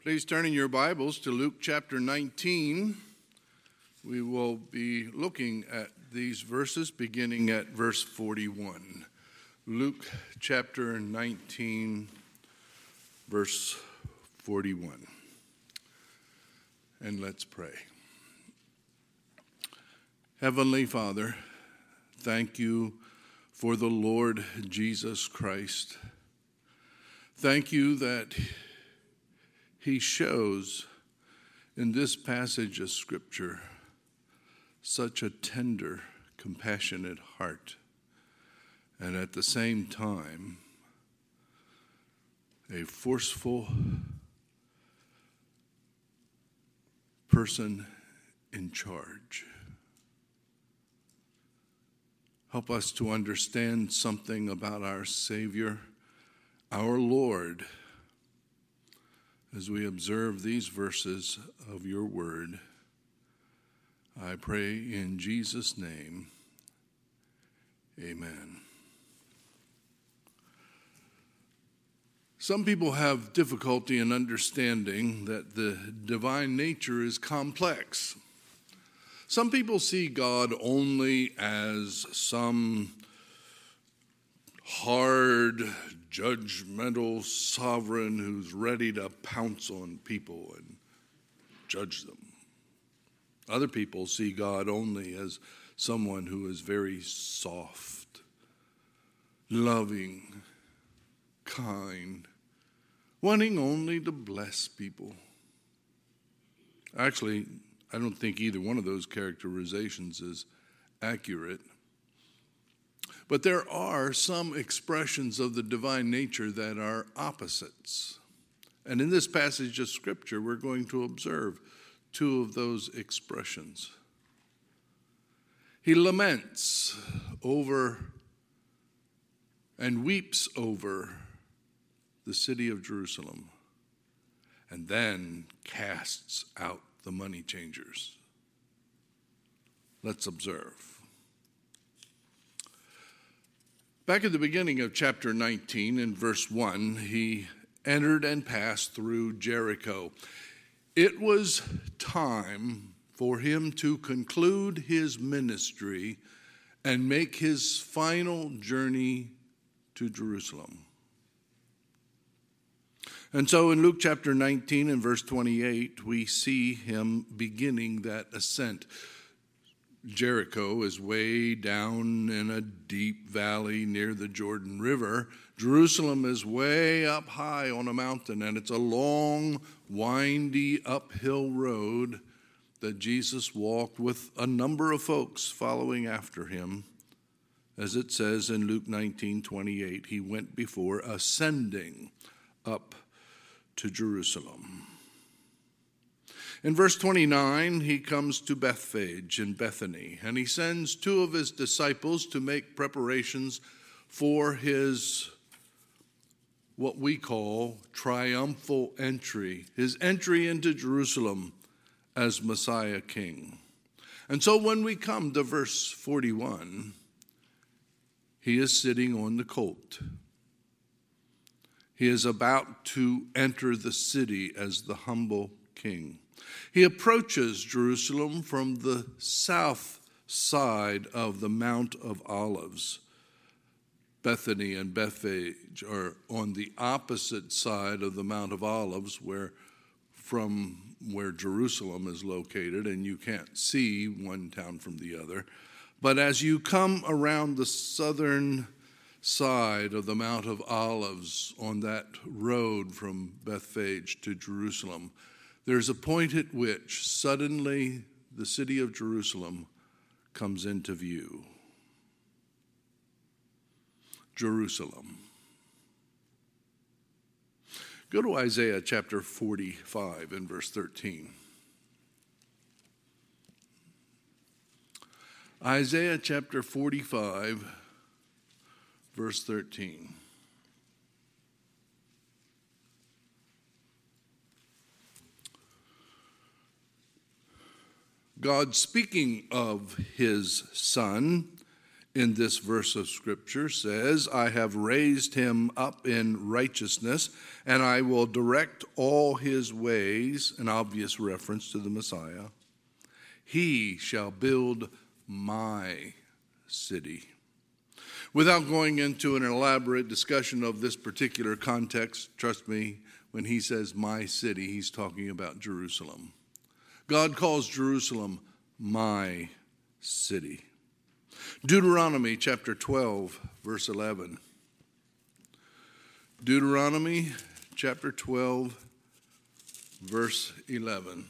Please turn in your Bibles to Luke chapter 19. We will be looking at these verses beginning at verse 41. Luke chapter 19, verse 41. And let's pray. Heavenly Father, thank you for the Lord Jesus Christ. Thank you that He shows in this passage of Scripture such a tender, compassionate heart, and at the same time, a forceful person in charge. Help us to understand something about our Savior, our Lord, as we observe these verses of your word. I pray in Jesus' name, amen. Some people have difficulty in understanding that the divine nature is complex. Some people see God only as some hard, judgmental sovereign who's ready to pounce on people and judge them. Other people see God only as someone who is very soft, loving, kind, wanting only to bless people. Actually, I don't think either one of those characterizations is accurate. But there are some expressions of the divine nature that are opposites. And in this passage of Scripture, we're going to observe two of those expressions. He laments over and weeps over the city of Jerusalem, and then casts out the money changers. Let's observe. Back at the beginning of chapter 19, in verse 1, he entered and passed through Jericho. It was time for him to conclude his ministry and make his final journey to Jerusalem. And so in Luke chapter 19 and verse 28, we see him beginning that ascent. Jericho is way down in a deep valley near the Jordan River. Jerusalem is way up high on a mountain, and it's a long, windy uphill road that Jesus walked with a number of folks following after him. As it says in Luke 19:28, he went before, ascending up to Jerusalem. In verse 29, he comes to Bethphage in Bethany, and he sends two of his disciples to make preparations for his, what we call, triumphal entry, his entry into Jerusalem as Messiah King. And so when we come to verse 41, he is sitting on the colt. He is about to enter the city as the humble king. He approaches Jerusalem from the south side of the Mount of Olives. Bethany and Bethphage are on the opposite side of the Mount of Olives, from where Jerusalem is located, and you can't see one town from the other. But as you come around the southern side of the Mount of Olives on that road from Bethphage to Jerusalem, there's a point at which suddenly the city of Jerusalem comes into view. Jerusalem. Go to Isaiah chapter 45 and verse 13. Isaiah chapter 45, verse 13. God, speaking of his Son, in this verse of Scripture says, I have raised him up in righteousness, and I will direct all his ways, an obvious reference to the Messiah. He shall build my city. Without going into an elaborate discussion of this particular context, trust me, when he says my city, he's talking about Jerusalem. God calls Jerusalem my city. Deuteronomy chapter 12, verse 11. Deuteronomy chapter 12, verse 11.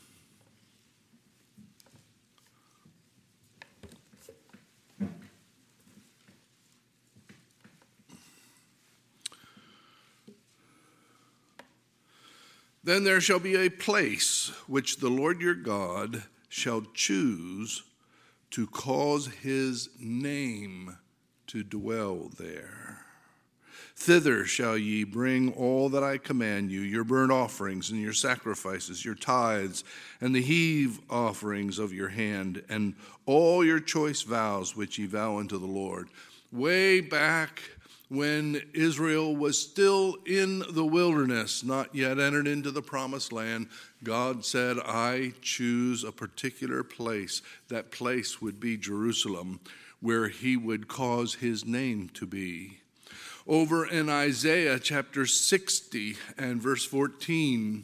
Then there shall be a place which the Lord your God shall choose to cause his name to dwell there. Thither shall ye bring all that I command you, your burnt offerings and your sacrifices, your tithes, and the heave offerings of your hand, and all your choice vows which ye vow unto the Lord. Way back when Israel was still in the wilderness, not yet entered into the promised land, God said, I choose a particular place. That place would be Jerusalem, where he would cause his name to be. Over in Isaiah chapter 60 and verse 14,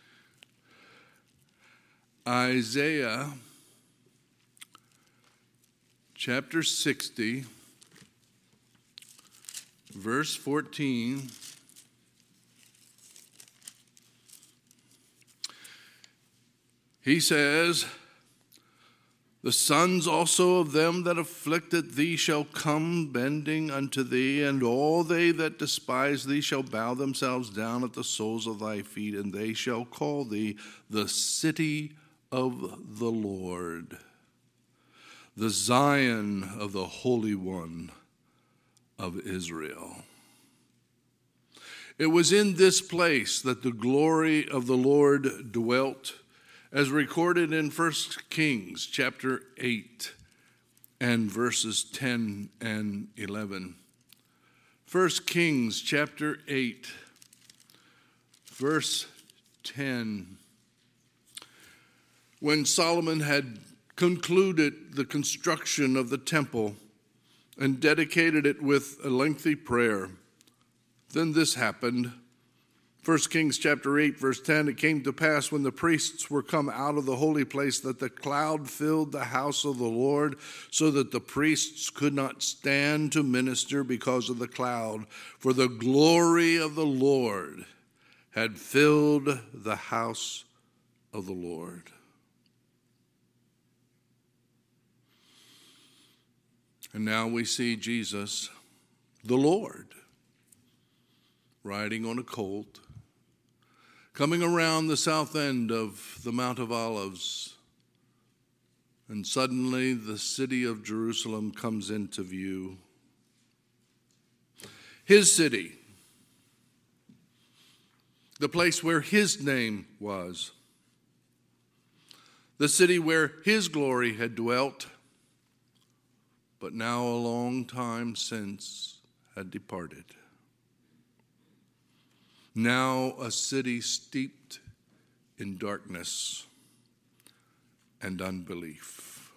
Isaiah chapter 60, verse 14, he says, the sons also of them that afflicted thee shall come bending unto thee, and all they that despise thee shall bow themselves down at the soles of thy feet, and they shall call thee the city of the Lord, the Zion of the Holy One of Israel. It was in this place that the glory of the Lord dwelt, as recorded in 1 Kings chapter 8 and verses 10 and 11. 1 Kings chapter 8, verse 10. When Solomon had concluded the construction of the temple and dedicated it with a lengthy prayer, then this happened. 1 Kings chapter 8, verse 10, it came to pass when the priests were come out of the holy place that the cloud filled the house of the Lord, so that the priests could not stand to minister because of the cloud, for the glory of the Lord had filled the house of the Lord. And now we see Jesus, the Lord, riding on a colt, coming around the south end of the Mount of Olives. And suddenly the city of Jerusalem comes into view. His city, the place where his name was, the city where his glory had dwelt, but now a long time since had departed. Now a city steeped in darkness and unbelief.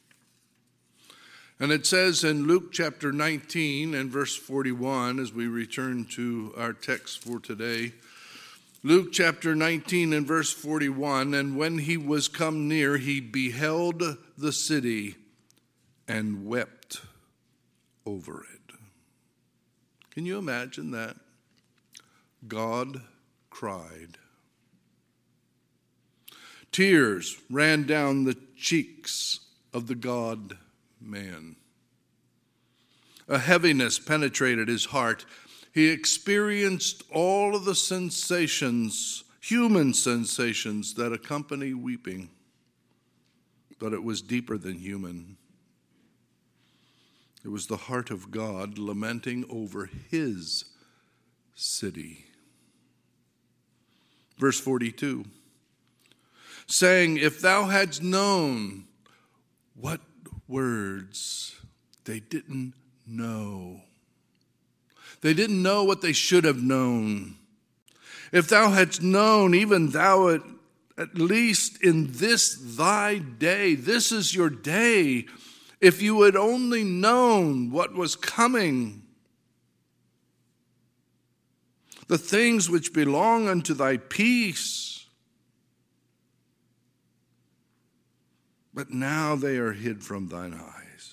And it says in Luke chapter 19 and verse 41, as we return to our text for today, Luke chapter 19 and verse 41, and when he was come near, he beheld the city and wept over it. Can you imagine that? God cried. Tears ran down the cheeks of the God-man. A heaviness penetrated his heart. He experienced all of the sensations, human sensations, that accompany weeping, but it was deeper than human. It was the heart of God lamenting over his city. Verse 42, saying, if thou hadst known what words they didn't know. They didn't know what they should have known. If thou hadst known, even thou at least in this thy day, this is your day, if you had only known what was coming, the things which belong unto thy peace, but now they are hid from thine eyes.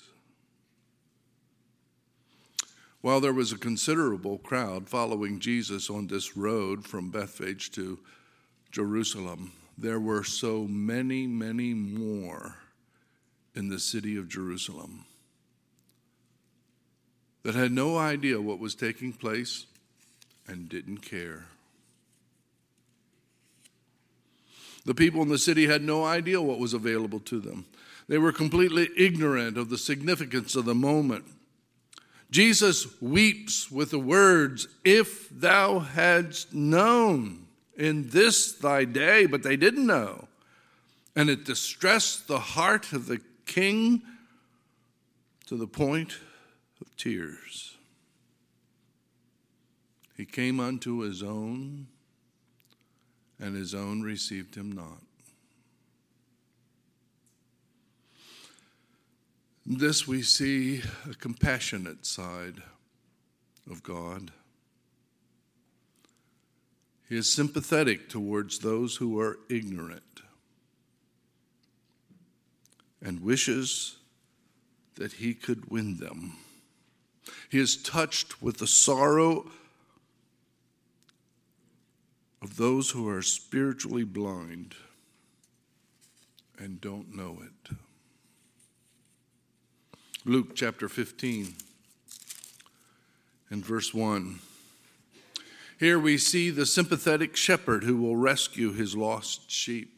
While there was a considerable crowd following Jesus on this road from Bethphage to Jerusalem, there were so many, many more in the city of Jerusalem that had no idea what was taking place and didn't care. The people in the city had no idea what was available to them. They were completely ignorant of the significance of the moment. Jesus weeps with the words, if thou hadst known in this thy day, but they didn't know. And it distressed the heart of the king to the point of tears. He came unto his own, and his own received him not. In this we see a compassionate side of God. He is sympathetic towards those who are ignorant and wishes that he could win them. He is touched with the sorrow of those who are spiritually blind and don't know it. Luke chapter 15 and verse 1. Here we see the sympathetic shepherd who will rescue his lost sheep.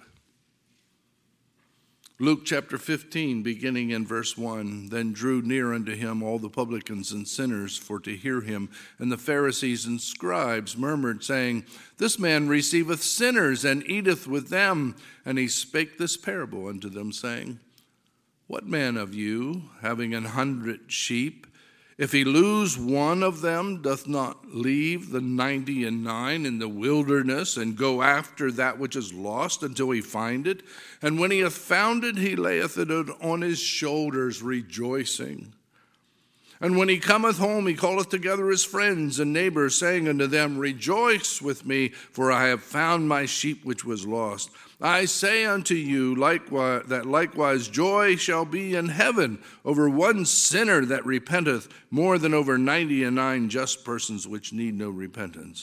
Luke chapter 15, beginning in verse 1, then drew near unto him all the publicans and sinners for to hear him. And the Pharisees and scribes murmured, saying, this man receiveth sinners and eateth with them. And he spake this parable unto them, saying, what man of you, having 100 sheep, if he lose one of them, doth not leave the 99 in the wilderness, and go after that which is lost until he find it? And when he hath found it, he layeth it on his shoulders, rejoicing. And when he cometh home, he calleth together his friends and neighbors, saying unto them, rejoice with me, for I have found my sheep which was lost. I say unto you likewise joy shall be in heaven over one sinner that repenteth, more than over 99 just persons which need no repentance.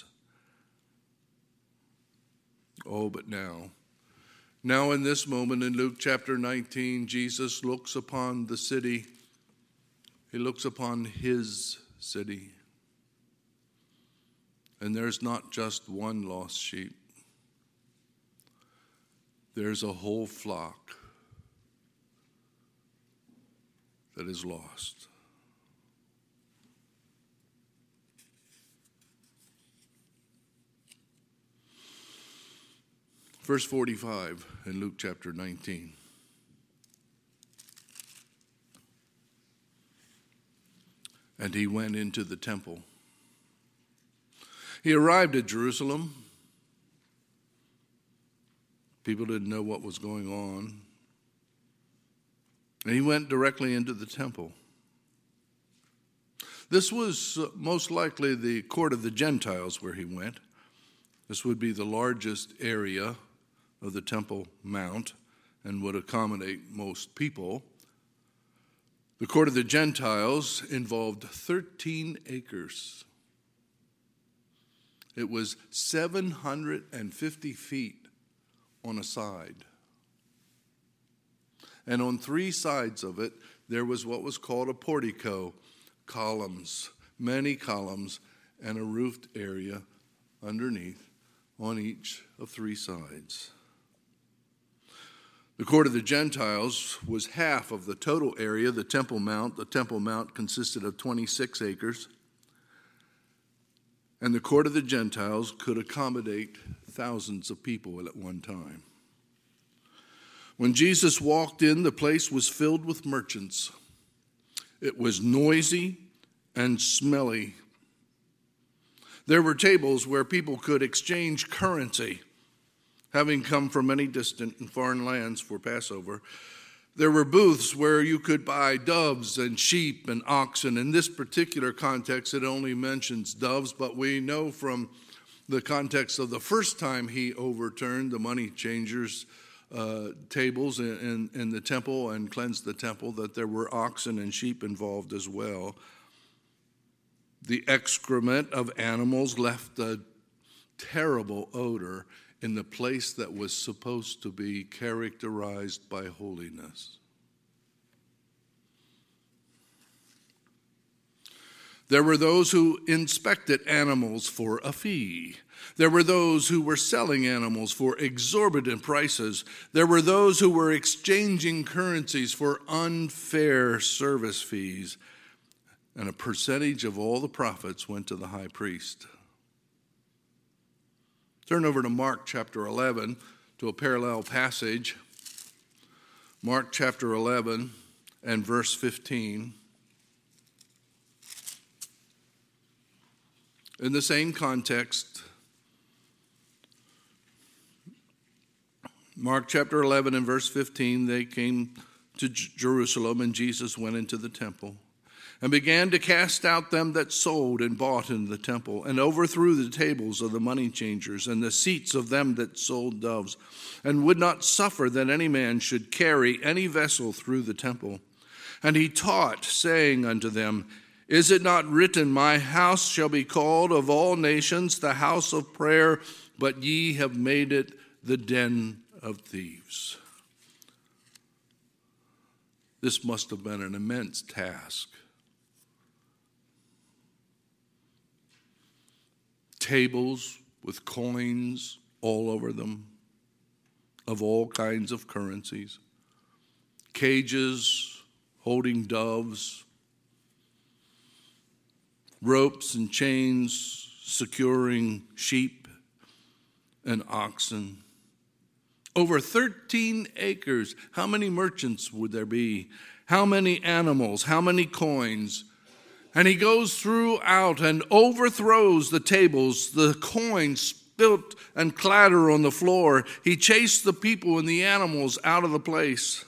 Oh, but now in this moment in Luke chapter 19, Jesus looks upon the city. He looks upon his city. And there's not just one lost sheep. There's a whole flock that is lost. Verse 45 in Luke chapter 19. And he went into the temple. He arrived at Jerusalem. People didn't know what was going on. And he went directly into the temple. This was most likely the court of the Gentiles where he went. This would be the largest area of the Temple Mount and would accommodate most people. The court of the Gentiles involved 13 acres. It was 750 feet on a side. And on 3 sides of it, there was what was called a portico, columns, many columns, and a roofed area underneath on each of 3 sides. The court of the Gentiles was half of the total area, the Temple Mount. The Temple Mount consisted of 26 acres. And the court of the Gentiles could accommodate thousands of people at one time. When Jesus walked in, the place was filled with merchants. It was noisy and smelly. There were tables where people could exchange currency, having come from many distant and foreign lands for Passover. There were booths where you could buy doves and sheep and oxen. In this particular context, it only mentions doves, but we know from the context of the first time he overturned the money changers' tables in the temple and cleansed the temple that there were oxen and sheep involved as well. The excrement of animals left a terrible odor in the place that was supposed to be characterized by holiness. There were those who inspected animals for a fee. There were those who were selling animals for exorbitant prices. There were those who were exchanging currencies for unfair service fees. And a percentage of all the profits went to the high priest. Turn over to Mark chapter 11 to a parallel passage. Mark chapter 11 and verse 15. In the same context, Mark chapter 11 and verse 15, they came to Jerusalem, and Jesus went into the temple and began to cast out them that sold and bought in the temple, and overthrew the tables of the money changers and the seats of them that sold doves, and would not suffer that any man should carry any vessel through the temple. And he taught, saying unto them, Is it not written, My house shall be called of all nations the house of prayer, but ye have made it the den of thieves? This must have been an immense task. Tables with coins all over them of all kinds of currencies, cages holding doves, ropes and chains securing sheep and oxen. Over 13 acres. How many merchants would there be? How many animals? How many coins? And he goes throughout and overthrows the tables. The coins spilt and clatter on the floor. He chased the people and the animals out of the place.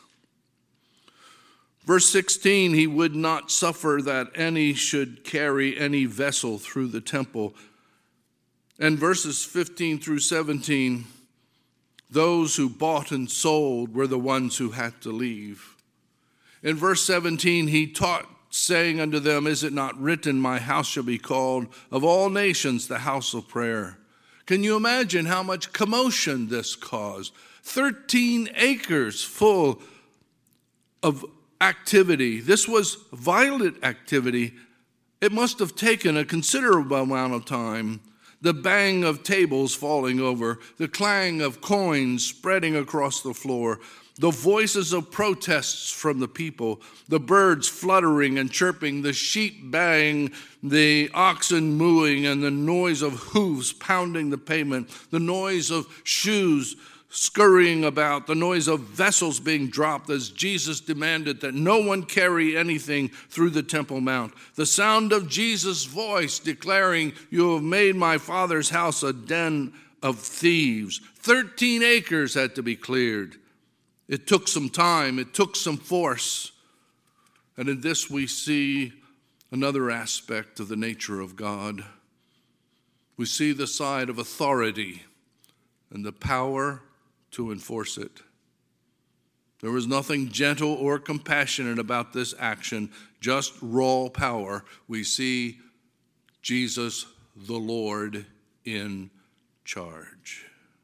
Verse 16, he would not suffer that any should carry any vessel through the temple. And verses 15 through 17, those who bought and sold were the ones who had to leave. In verse 17, he taught, saying unto them, Is it not written, My house shall be called of all nations the house of prayer? Can you imagine how much commotion this caused? 13 acres full of activity. This was violent activity. It must have taken a considerable amount of time. The bang of tables falling over, the clang of coins spreading across the floor, the voices of protests from the people, the birds fluttering and chirping, the sheep baying, the oxen mooing, and the noise of hooves pounding the pavement, the noise of shoes scurrying about, the noise of vessels being dropped as Jesus demanded that no one carry anything through the Temple Mount. The sound of Jesus' voice declaring, You have made my Father's house a den of thieves. 13 acres had to be cleared. It took some time. It took some force. And in this we see another aspect of the nature of God. We see the side of authority and the power to enforce it. There was nothing gentle or compassionate about this action, just raw power. We see Jesus, the Lord, in charge.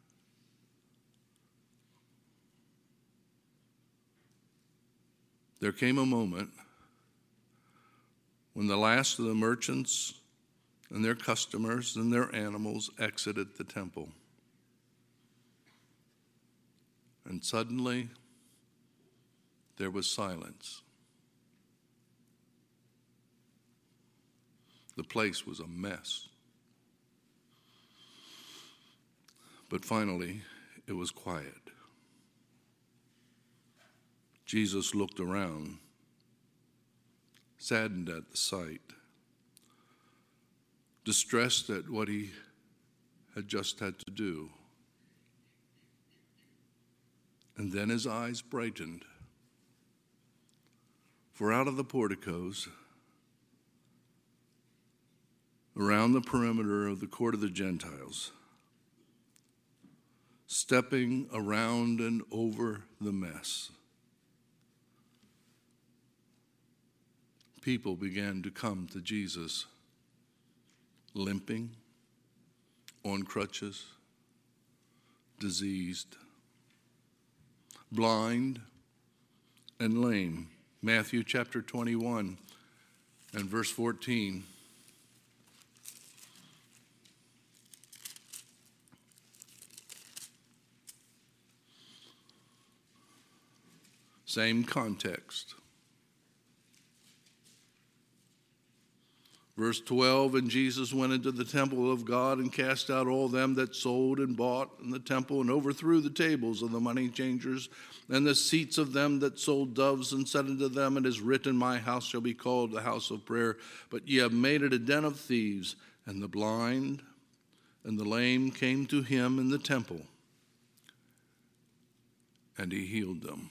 There came a moment when the last of the merchants and their customers and their animals exited the temple. And suddenly, there was silence. The place was a mess. But finally, it was quiet. Jesus looked around, saddened at the sight, distressed at what he had just had to do. And then his eyes brightened, for out of the porticos, around the perimeter of the court of the Gentiles, stepping around and over the mess, people began to come to Jesus, limping, on crutches, diseased, blind, and lame. Matthew chapter 21 and verse 14. Same context. Verse 12, and Jesus went into the temple of God and cast out all them that sold and bought in the temple, and overthrew the tables of the money changers and the seats of them that sold doves, and said unto them, it is written, my house shall be called the house of prayer, but ye have made it a den of thieves. And the blind and the lame came to him in the temple, and he healed them.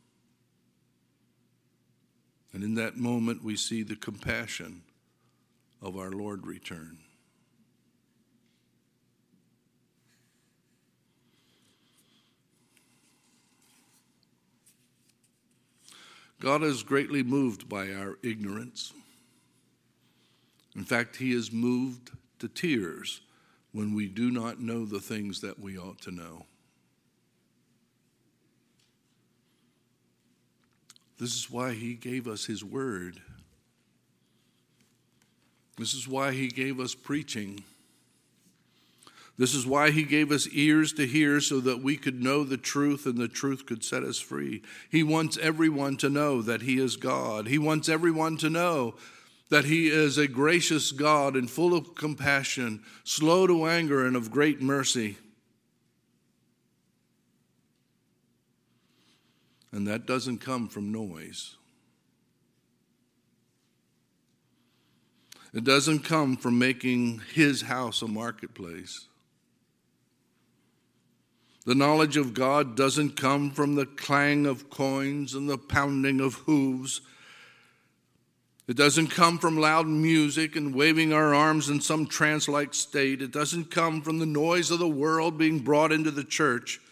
And in that moment we see the compassion of our Lord return. God is greatly moved by our ignorance. In fact, he is moved to tears when we do not know the things that we ought to know. This is why he gave us his word. This is why he gave us preaching. This is why he gave us ears to hear, so that we could know the truth and the truth could set us free. He wants everyone to know that he is God. He wants everyone to know that he is a gracious God and full of compassion, slow to anger and of great mercy. And that doesn't come from noise. It doesn't come from making his house a marketplace. The knowledge of God doesn't come from the clang of coins and the pounding of hooves. It doesn't come from loud music and waving our arms in some trance-like state. It doesn't come from the noise of the world being brought into the church.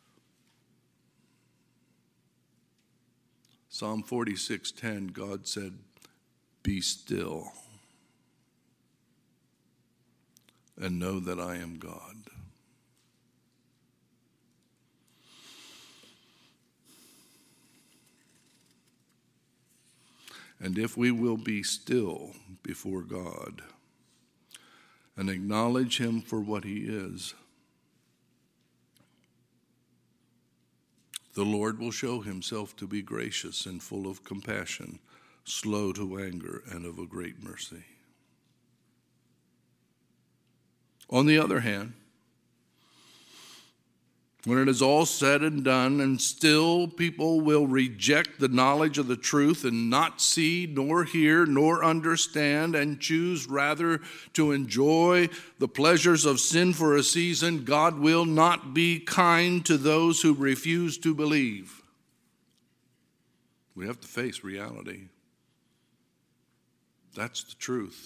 Psalm 46:10, God said, be still and know that I am God. And if we will be still before God and acknowledge him for what he is, the Lord will show himself to be gracious and full of compassion, slow to anger, and of a great mercy. On the other hand, when it is all said and done, and still people will reject the knowledge of the truth and not see, nor hear, nor understand, and choose rather to enjoy the pleasures of sin for a season, God will not be kind to those who refuse to believe. We have to face reality. That's the truth.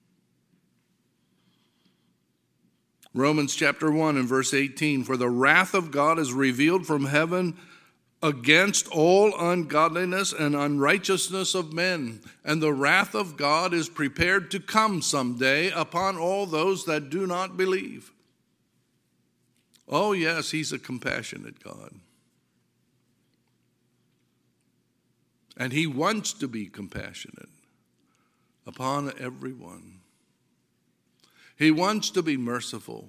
Romans chapter 1 and verse 18, for the wrath of God is revealed from heaven against all ungodliness and unrighteousness of men. And the wrath of God is prepared to come someday upon all those that do not believe. Oh yes, he's a compassionate God. And he wants to be compassionate upon everyone. He wants to be merciful.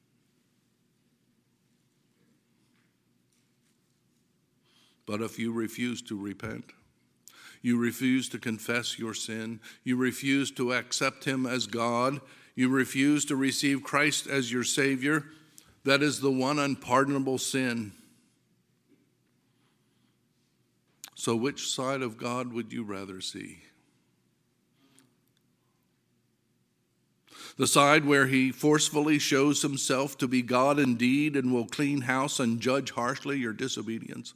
But if you refuse to repent, you refuse to confess your sin, you refuse to accept him as God, you refuse to receive Christ as your Savior, that is the one unpardonable sin. So which side of God would you rather see? The side where he forcefully shows himself to be God indeed and will clean house and judge harshly your disobedience?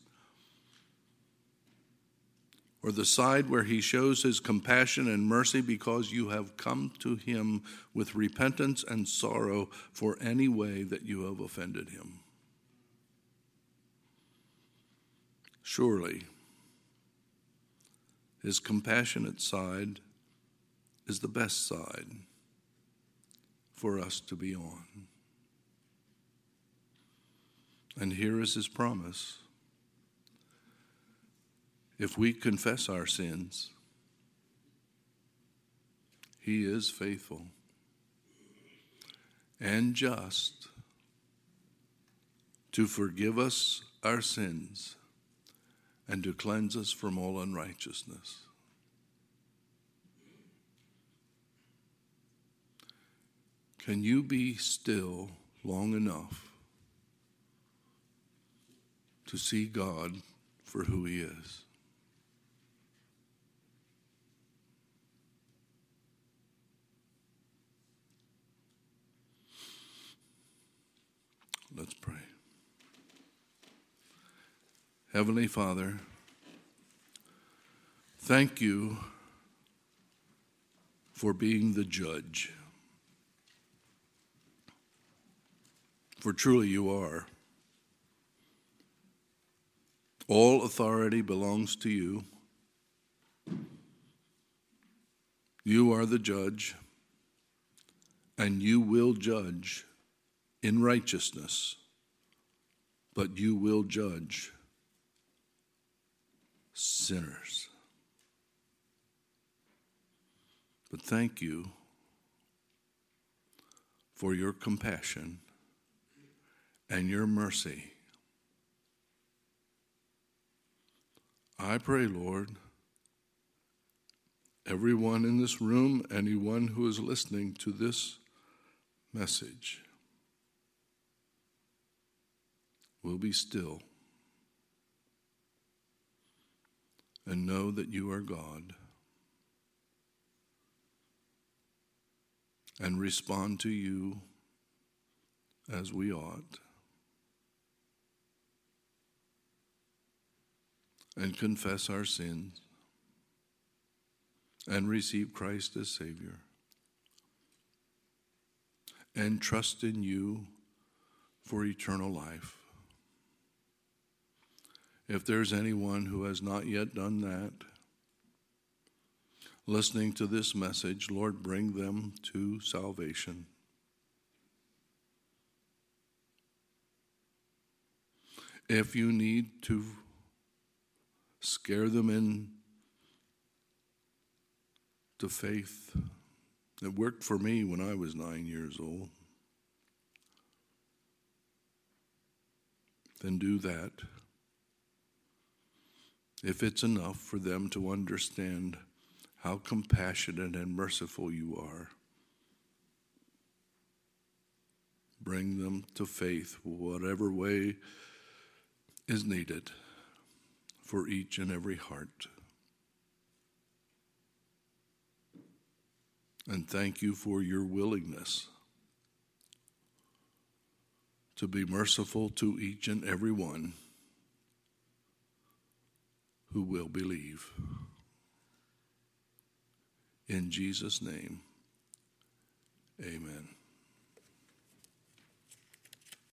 Or the side where he shows his compassion and mercy because you have come to him with repentance and sorrow for any way that you have offended him? Surely, his compassionate side is the best side for us to be on. And here is his promise. If we confess our sins, he is faithful and just to forgive us our sins and to cleanse us from all unrighteousness. Can you be still long enough to see God for who he is? Let's pray. Heavenly Father, thank you for being the judge. For truly you are. All authority belongs to you. You are the judge, and you will judge in righteousness, but you will judge sinners. But thank you for your compassion and your mercy. I pray, Lord, everyone in this room, anyone who is listening to this message, will be still and know that you are God and respond to you as we ought and confess our sins and receive Christ as Savior and trust in you for eternal life. If there's anyone who has not yet done that, listening to this message, Lord, bring them to salvation. If you need to scare them in to faith, it worked for me when I was 9 years old, then do that. If it's enough for them to understand how compassionate and merciful you are, bring them to faith, whatever way is needed for each and every heart. And thank you for your willingness to be merciful to each and every one who will believe. In Jesus' name, amen.